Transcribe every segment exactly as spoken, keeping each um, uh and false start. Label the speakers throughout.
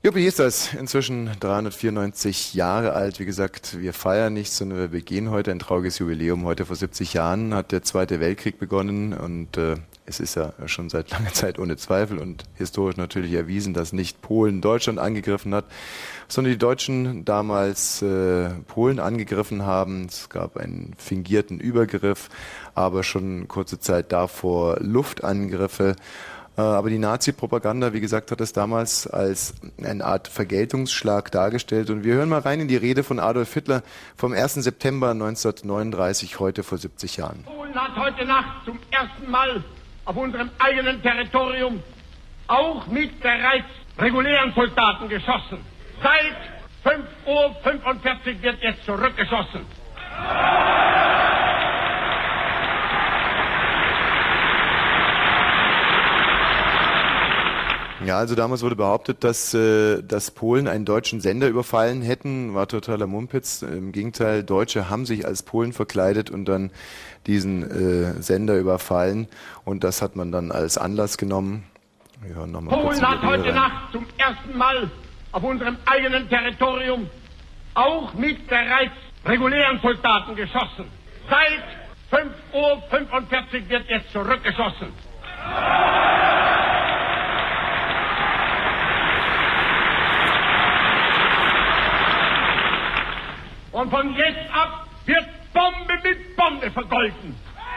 Speaker 1: Juppie ist das, inzwischen dreihundertvierundneunzig Jahre alt. Wie gesagt, wir feiern nicht, sondern wir begehen heute ein trauriges Jubiläum. Heute vor siebzig Jahren hat der Zweite Weltkrieg begonnen und äh, es ist ja schon seit langer Zeit ohne Zweifel und historisch natürlich erwiesen, dass nicht Polen Deutschland angegriffen hat, sondern die Deutschen damals äh, Polen angegriffen haben. Es gab einen fingierten Übergriff, aber schon kurze Zeit davor Luftangriffe. Aber die Nazi-Propaganda, wie gesagt, hat es damals als eine Art Vergeltungsschlag dargestellt. Und wir hören mal rein in die Rede von Adolf Hitler vom ersten September neunzehnhundertneununddreißig, heute vor siebzig Jahren.
Speaker 2: Polen hat heute Nacht zum ersten Mal auf unserem eigenen Territorium auch mit bereits regulären Soldaten geschossen. Seit fünf Uhr fünfundvierzig wird jetzt zurückgeschossen.
Speaker 1: Ja, also damals wurde behauptet, dass, äh, dass Polen einen deutschen Sender überfallen hätten. War totaler Mumpitz. Im Gegenteil, Deutsche haben sich als Polen verkleidet und dann diesen äh, Sender überfallen. Und das hat man dann als Anlass genommen. Wir hören noch mal kurz
Speaker 2: Polen hat heute
Speaker 1: rein.
Speaker 2: Nacht zum ersten Mal auf unserem eigenen Territorium auch mit bereits regulären Soldaten geschossen. Seit fünf Uhr fünfundvierzig wird jetzt zurückgeschossen. Und von jetzt ab wird Bombe mit Bombe vergolten.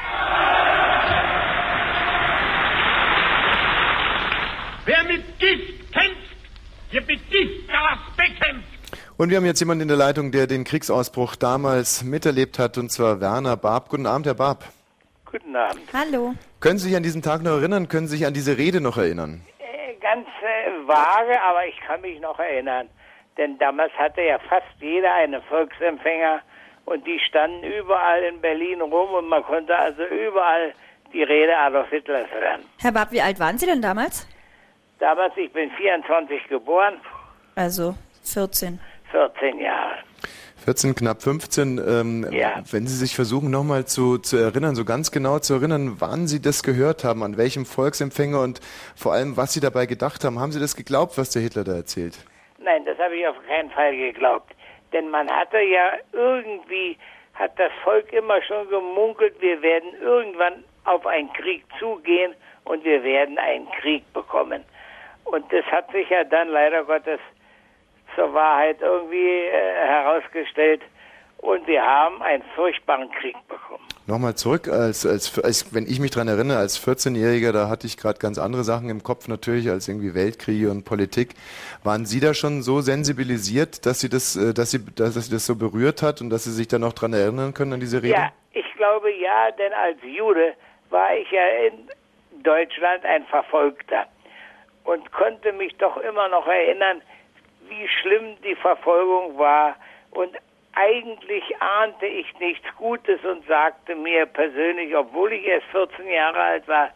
Speaker 2: Wer mit Gift kämpft, wird mit Giftgas bekämpft.
Speaker 1: Und wir haben jetzt jemanden in der Leitung, der den Kriegsausbruch damals miterlebt hat, und zwar Werner Barb. Guten Abend, Herr Barb.
Speaker 3: Guten Abend.
Speaker 4: Hallo.
Speaker 1: Können Sie sich an diesen Tag noch erinnern? Können Sie sich an diese Rede noch erinnern?
Speaker 3: Äh, ganz äh, vage, aber ich kann mich noch erinnern. Denn damals hatte ja fast jeder einen Volksempfänger und die standen überall in Berlin rum und man konnte also überall die Rede Adolf Hitlers hören.
Speaker 4: Herr Barb, wie alt waren Sie denn damals?
Speaker 3: Damals, ich bin vierundzwanzig geboren.
Speaker 4: Also vierzehn.
Speaker 3: vierzehn Jahre.
Speaker 1: vierzehn, knapp fünfzehn. Ähm,
Speaker 3: ja.
Speaker 1: Wenn Sie sich versuchen, nochmal zu, zu erinnern, so ganz genau zu erinnern, wann Sie das gehört haben, an welchem Volksempfänger und vor allem, was Sie dabei gedacht haben. Haben Sie das geglaubt, was der Hitler da erzählt?
Speaker 3: Nein, das habe ich auf keinen Fall geglaubt. Denn man hatte ja irgendwie, hat das Volk immer schon gemunkelt, wir werden irgendwann auf einen Krieg zugehen und wir werden einen Krieg bekommen. Und das hat sich ja dann leider Gottes zur Wahrheit irgendwie äh, herausgestellt. Und wir haben einen furchtbaren Krieg bekommen.
Speaker 1: Nochmal zurück, als, als, als wenn ich mich daran erinnere, als vierzehnjähriger, da hatte ich gerade ganz andere Sachen im Kopf natürlich als irgendwie Weltkriege und Politik. Waren Sie da schon so sensibilisiert, dass Sie das, dass Sie, dass Sie das so berührt hat und dass Sie sich da noch dran erinnern können an diese Rede?
Speaker 3: Ja, ich glaube ja, denn als Jude war ich ja in Deutschland ein Verfolgter und konnte mich doch immer noch erinnern, wie schlimm die Verfolgung war. Und eigentlich ahnte ich nichts Gutes und sagte mir persönlich, obwohl ich erst vierzehn Jahre alt war,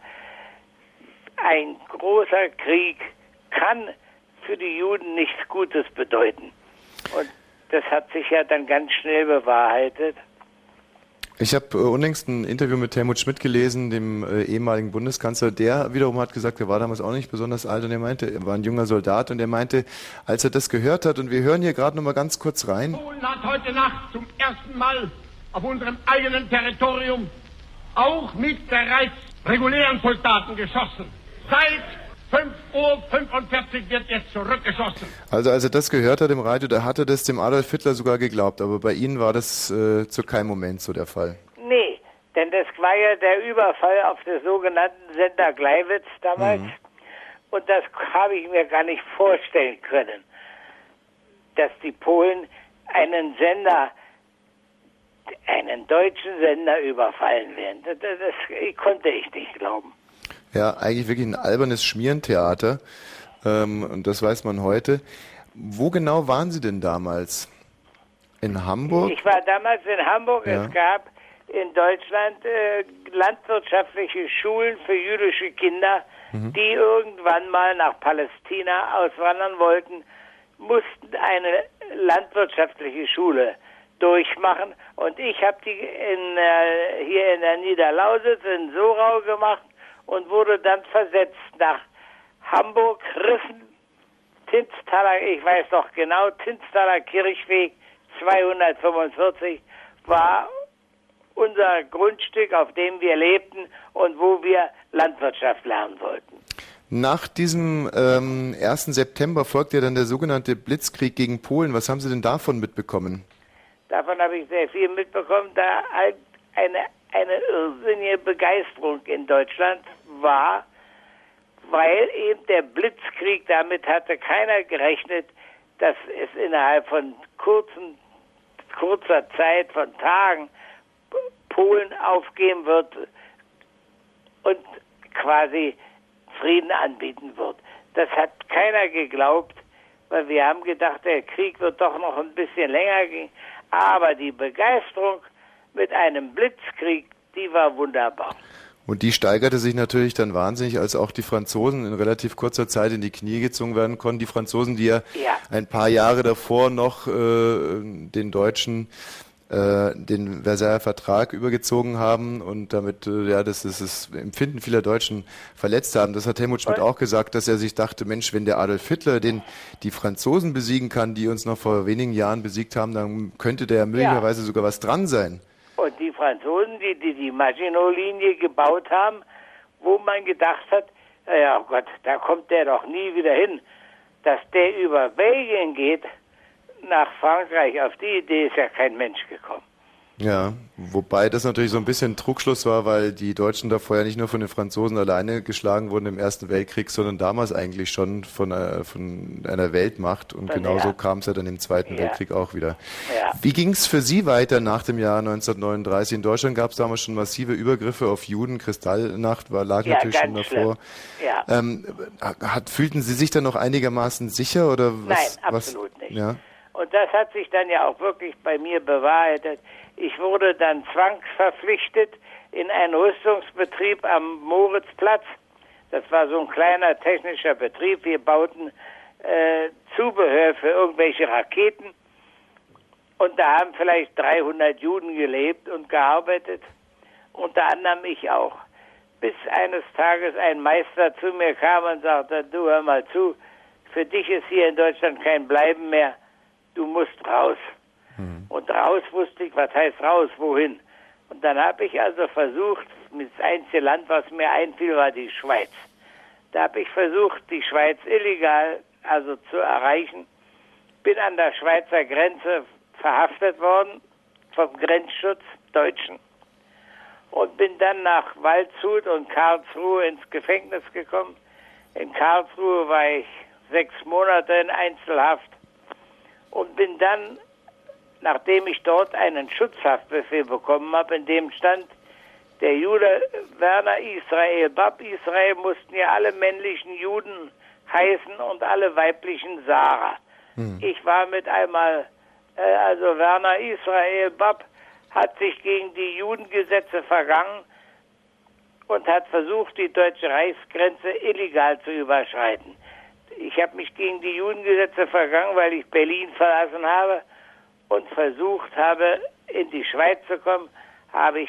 Speaker 3: ein großer Krieg kann für die Juden nichts Gutes bedeuten. Und das hat sich ja dann ganz schnell bewahrheitet.
Speaker 1: Ich habe äh, unlängst ein Interview mit Helmut Schmidt gelesen, dem äh, ehemaligen Bundeskanzler. Der wiederum hat gesagt, er war damals auch nicht besonders alt und er meinte, er war ein junger Soldat und er meinte, als er das gehört hat, und wir hören hier gerade noch mal ganz kurz rein.
Speaker 2: Polen hat heute Nacht zum ersten Mal auf unserem eigenen Territorium auch mit bereits regulären Soldaten geschossen. Seit fünf Uhr fünfundvierzig wird jetzt zurückgeschossen.
Speaker 1: Also als er das gehört hat im Radio, da hat er das dem Adolf Hitler sogar geglaubt, aber bei Ihnen war das äh, zu keinem Moment so der Fall.
Speaker 3: Nee, denn das war ja der Überfall auf den sogenannten Sender Gleiwitz damals. Mhm. Und das habe ich mir gar nicht vorstellen können, dass die Polen einen Sender, einen deutschen Sender überfallen werden. Das, das, das konnte ich nicht glauben.
Speaker 1: Ja, eigentlich wirklich ein albernes Schmierentheater. Ähm, und das weiß man heute. Wo genau waren Sie denn damals? In Hamburg?
Speaker 3: Ich war damals in Hamburg. Ja. Es gab in Deutschland äh, landwirtschaftliche Schulen für jüdische Kinder, mhm. die irgendwann mal nach Palästina auswandern wollten, mussten eine landwirtschaftliche Schule durchmachen. Und ich habe die in, äh, hier in der Niederlausitz in Sorau gemacht und wurde dann versetzt nach Hamburg, Rissen, Tinstaler, ich weiß noch genau, Tinstaler Kirchweg zweihundertfünfundvierzig war unser Grundstück, auf dem wir lebten und wo wir Landwirtschaft lernen wollten.
Speaker 1: Nach diesem ähm, ersten September folgt ja dann der sogenannte Blitzkrieg gegen Polen. Was haben Sie denn davon mitbekommen?
Speaker 3: Davon habe ich sehr viel mitbekommen, da eine, eine irrsinnige Begeisterung in Deutschland war, weil eben der Blitzkrieg, damit hatte keiner gerechnet, dass es innerhalb von kurzen, kurzer Zeit, von Tagen, Polen aufgeben wird und quasi Frieden anbieten wird. Das hat keiner geglaubt, weil wir haben gedacht, der Krieg wird doch noch ein bisschen länger gehen. Aber die Begeisterung mit einem Blitzkrieg, die war wunderbar.
Speaker 1: Und die steigerte sich natürlich dann wahnsinnig, als auch die Franzosen in relativ kurzer Zeit in die Knie gezogen werden konnten. Die Franzosen, die ja,
Speaker 3: ja.
Speaker 1: ein paar Jahre davor noch äh, den Deutschen äh, den Versailler Vertrag übergezogen haben und damit äh, ja das ist das Empfinden vieler Deutschen verletzt haben. Das hat Helmut Schmidt und? auch gesagt, dass er sich dachte, Mensch, wenn der Adolf Hitler den die Franzosen besiegen kann, die uns noch vor wenigen Jahren besiegt haben, dann könnte da ja möglicherweise ja. sogar was dran sein.
Speaker 3: Und die Franzosen, die die, die Maginot-Linie gebaut haben, wo man gedacht hat, ja oh Gott, da kommt der doch nie wieder hin, dass der über Belgien geht nach Frankreich, auf die Idee ist ja kein Mensch gekommen.
Speaker 1: Ja, wobei das natürlich so ein bisschen Trugschluss war, weil die Deutschen davor ja nicht nur von den Franzosen alleine geschlagen wurden im Ersten Weltkrieg, sondern damals eigentlich schon von, äh, von einer Weltmacht und von genauso ja. kam es ja dann im Zweiten ja. Weltkrieg auch wieder. Ja. Wie ging es für Sie weiter nach dem Jahr neunzehnhundertneununddreißig? In Deutschland gab es damals schon massive Übergriffe auf Juden, Kristallnacht war, lag ja, natürlich schon davor. Ja. Ähm, hat, fühlten Sie sich dann noch einigermaßen sicher? Oder was,
Speaker 3: Nein, absolut
Speaker 1: was,
Speaker 3: nicht.
Speaker 1: Ja?
Speaker 3: Und das hat sich dann ja auch wirklich bei mir bewahrheitet. Ich wurde dann zwangsverpflichtet in einen Rüstungsbetrieb am Moritzplatz. Das war so ein kleiner technischer Betrieb. Wir bauten äh, Zubehör für irgendwelche Raketen. Und da haben vielleicht dreihundert Juden gelebt und gearbeitet. Unter anderem ich auch. Bis eines Tages ein Meister zu mir kam und sagte, du hör mal zu, für dich ist hier in Deutschland kein Bleiben mehr. Du musst raus. Hm. Und raus wusste ich, was heißt raus, wohin. Und dann habe ich also versucht, das einzige Land, was mir einfiel, war die Schweiz. Da habe ich versucht, die Schweiz illegal also zu erreichen. Bin an der Schweizer Grenze verhaftet worden vom Grenzschutz Deutschen und bin dann nach Waldshut und Karlsruhe ins Gefängnis gekommen. In Karlsruhe war ich sechs Monate in Einzelhaft. Und bin dann, nachdem ich dort einen Schutzhaftbefehl bekommen habe, in dem stand, der Jude Werner Israel, Bab Israel, mussten ja alle männlichen Juden heißen und alle weiblichen Sarah. Hm. Ich war mit einmal, äh, also Werner Israel, Bab hat sich gegen die Judengesetze vergangen und hat versucht, die deutsche Reichsgrenze illegal zu überschreiten. Ich habe mich gegen die Judengesetze vergangen, weil ich Berlin verlassen habe und versucht habe, in die Schweiz zu kommen, habe ich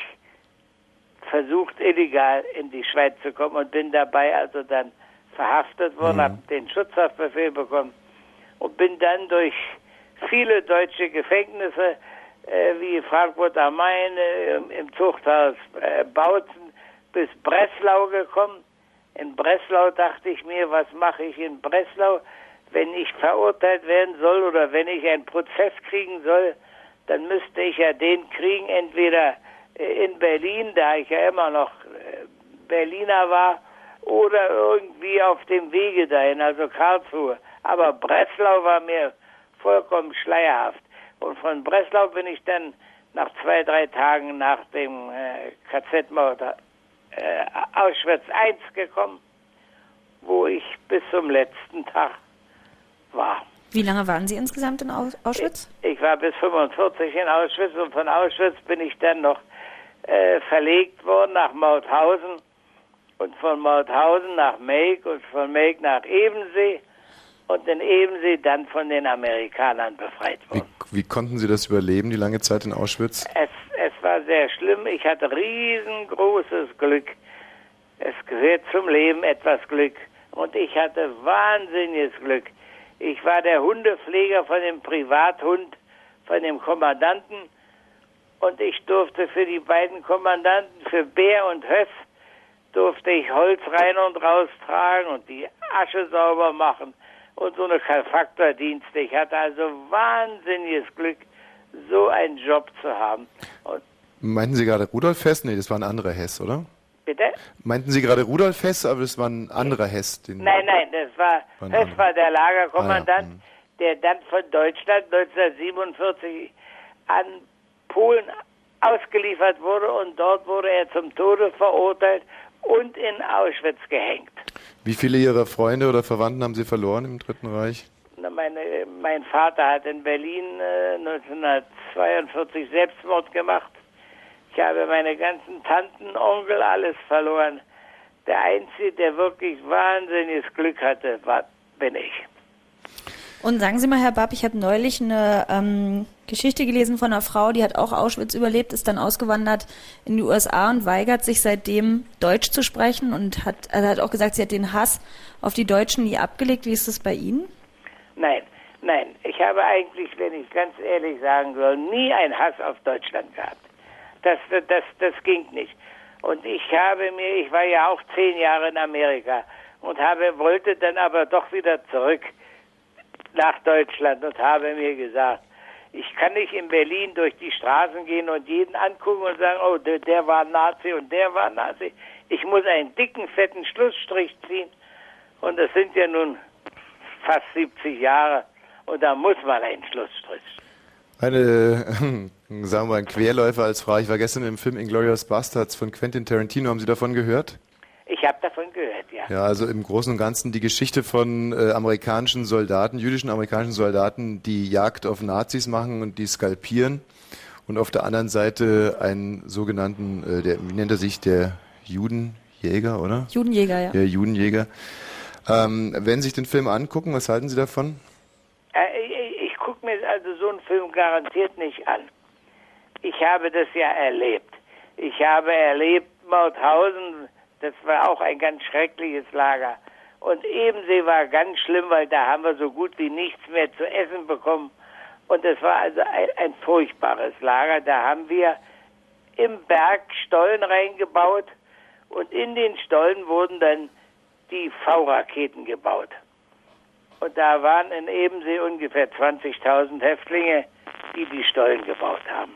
Speaker 3: versucht, illegal in die Schweiz zu kommen und bin dabei also dann verhaftet worden, mhm. habe den Schutzhaftbefehl bekommen und bin dann durch viele deutsche Gefängnisse äh, wie Frankfurt am Main, äh, im Zuchthaus äh, Bautzen bis Breslau gekommen. In Breslau dachte ich mir, was mache ich in Breslau, wenn ich verurteilt werden soll oder wenn ich einen Prozess kriegen soll, dann müsste ich ja den kriegen, entweder in Berlin, da ich ja immer noch Berliner war, oder irgendwie auf dem Wege dahin, also Karlsruhe. Aber Breslau war mir vollkommen schleierhaft. Und von Breslau bin ich dann nach zwei, drei Tagen nach dem äh, K Z-Mord äh, Auschwitz eins gekommen, wo ich bis zum letzten Tag war.
Speaker 4: Wie lange waren Sie insgesamt in Auschwitz?
Speaker 3: Ich, ich war bis fünfundvierzig in Auschwitz und von Auschwitz bin ich dann noch äh, verlegt worden nach Mauthausen und von Mauthausen nach Meik und von Meik nach Ebensee und in Ebensee dann von den Amerikanern befreit worden.
Speaker 1: Wie, wie konnten Sie das überleben, die lange Zeit in Auschwitz?
Speaker 3: Es, es war sehr schlimm. Ich hatte riesengroßes Glück. Es gehört zum Leben etwas Glück. Und ich hatte wahnsinniges Glück. Ich war der Hundepfleger von dem Privathund, von dem Kommandanten. Und ich durfte für die beiden Kommandanten, für Bär und Höss, durfte ich Holz rein und raus tragen und die Asche sauber machen und so eine Kalfaktordienste. Ich hatte also wahnsinniges Glück, so einen Job zu haben. Und
Speaker 1: Meinten Sie gerade Rudolf Hess? Nee, das war ein anderer Hess, oder?
Speaker 3: bitte?
Speaker 1: Meinten Sie gerade Rudolf Hess, aber das war ein anderer Hess? Den
Speaker 3: Nein, nein, das war,
Speaker 1: War ein
Speaker 3: Höss
Speaker 1: anderer.
Speaker 3: war der Lagerkommandant,
Speaker 1: Ah, ja, mhm.
Speaker 3: der dann von Deutschland neunzehnhundertsiebenundvierzig an Polen ausgeliefert wurde und dort wurde er zum Tode verurteilt und in Auschwitz gehängt.
Speaker 1: Wie viele Ihrer Freunde oder Verwandten haben Sie verloren im Dritten Reich?
Speaker 3: Na, Meine, mein Vater hat in Berlin äh, neunzehnhundertzweiundvierzig Selbstmord gemacht. Ich habe meine ganzen Tanten, Onkel, alles verloren. Der Einzige, der wirklich wahnsinniges Glück hatte, war, bin ich.
Speaker 4: Und sagen Sie mal, Herr Bapp, ich habe neulich eine ähm, Geschichte gelesen von einer Frau, die hat auch Auschwitz überlebt, ist dann ausgewandert in die U S A und weigert sich seitdem Deutsch zu sprechen und hat, also hat auch gesagt, sie hat den Hass auf die Deutschen nie abgelegt. Wie ist das bei Ihnen?
Speaker 3: Nein, nein, ich habe eigentlich, wenn ich ganz ehrlich sagen soll, nie einen Hass auf Deutschland gehabt. Das, das, das ging nicht. Und ich habe mir, ich war ja auch zehn Jahre in Amerika und habe, wollte dann aber doch wieder zurück nach Deutschland und habe mir gesagt, ich kann nicht in Berlin durch die Straßen gehen und jeden angucken und sagen, oh, der, der war Nazi und der war Nazi. Ich muss einen dicken, fetten Schlussstrich ziehen. Und das sind ja nun fast siebzig Jahre und da muss man einen Schlussstrich.
Speaker 1: Eine, sagen wir mal, ein Querläufer als Frage. Ich war gestern im Film Inglourious Basterds von Quentin Tarantino. Haben Sie davon gehört?
Speaker 3: Ich habe davon gehört, ja.
Speaker 1: Ja, also im Großen und Ganzen die Geschichte von äh, amerikanischen Soldaten, jüdischen amerikanischen Soldaten, die Jagd auf Nazis machen und die skalpieren. Und auf der anderen Seite einen sogenannten, äh, der, wie nennt er sich, der Judenjäger, oder?
Speaker 4: Judenjäger, ja.
Speaker 1: Der Judenjäger. Ähm, wenn Sie sich den Film angucken, was halten Sie davon?
Speaker 3: Äh, ich ich gucke mir also so einen Film garantiert nicht an. Ich habe das ja erlebt. Ich habe erlebt Mauthausen, das war auch ein ganz schreckliches Lager. Und Ebensee war ganz schlimm, weil da haben wir so gut wie nichts mehr zu essen bekommen. Und es war also ein, ein furchtbares Lager. Da haben wir im Berg Stollen reingebaut und in den Stollen wurden dann die V-Raketen gebaut. Und da waren in Ebensee ungefähr zwanzigtausend Häftlinge, die die Stollen gebaut haben.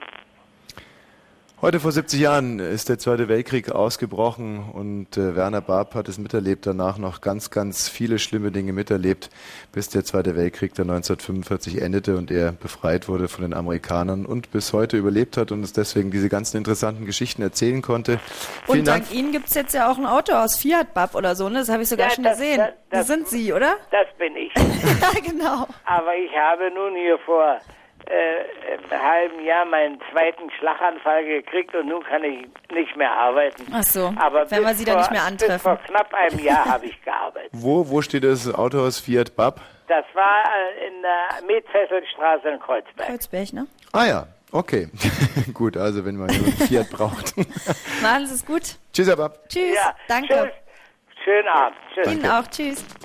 Speaker 1: Heute vor siebzig Jahren ist der Zweite Weltkrieg ausgebrochen und äh, Werner Bapp hat es miterlebt, danach noch ganz, ganz viele schlimme Dinge miterlebt, bis der Zweite Weltkrieg dann neunzehnhundertfünfundvierzig endete und er befreit wurde von den Amerikanern und bis heute überlebt hat und uns deswegen diese ganzen interessanten Geschichten erzählen konnte. Vielen
Speaker 4: Und
Speaker 1: Dank.
Speaker 4: dank Ihnen gibt es jetzt ja auch ein Auto aus Fiat, Bapp, oder so, ne? Das habe ich sogar
Speaker 3: Ja,
Speaker 4: schon
Speaker 3: das-
Speaker 4: gesehen.
Speaker 3: das-
Speaker 4: Das,
Speaker 3: das-
Speaker 4: sind Sie, oder?
Speaker 3: Das bin ich.
Speaker 4: Ja, genau.
Speaker 3: Aber ich habe nun hier vor äh, einem halben Jahr meinen zweiten Schlaganfall gekriegt und nun kann ich nicht mehr arbeiten.
Speaker 4: Ach so,
Speaker 3: Aber
Speaker 4: wenn wir
Speaker 3: bis
Speaker 4: Sie da
Speaker 3: vor,
Speaker 4: nicht mehr
Speaker 3: Bis
Speaker 4: antreffen.
Speaker 3: vor knapp einem Jahr habe ich gearbeitet.
Speaker 1: Wo, wo steht das Autohaus Fiat Bapp?
Speaker 3: Das war äh, in der Metfesselstraße in Kreuzberg.
Speaker 4: Kreuzberg, ne?
Speaker 1: Ah ja, okay. Gut, also wenn man einen Fiat braucht.
Speaker 4: Machen Sie es gut.
Speaker 1: Tschüss, Herr Bapp.
Speaker 4: Tschüss.
Speaker 3: Ja,
Speaker 4: Danke.
Speaker 3: Tschüss. Schönen Abend. Tschüss.
Speaker 4: Ihnen auch. Tschüss.